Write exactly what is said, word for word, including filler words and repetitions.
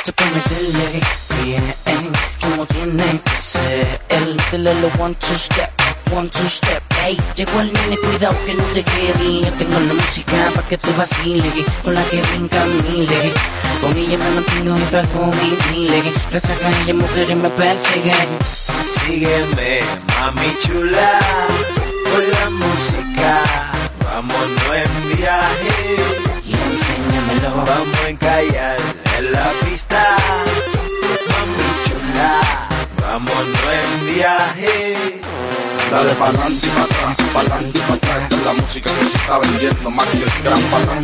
listo para meterle bien, como tiene que ser. El dile lo one two step, one two step. Ey, llegó el nene, cuidado que no te quede. Yo tengo la música pa' que tú vaciles, con la que brinca miles. Con ella me mantengo y pago mi miles. Resaca ella, mujeres me persiguen. Sígueme, mami chula, con la música. Vámonos en viaje y enséñamelo. Vamos a encallar en la pista, mami chula. Vámonos en viaje. Dale pa'lante y pa' atrás, pa'lante y pa' atrás. Esta es la música que se está vendiendo más que el gran pa'lante.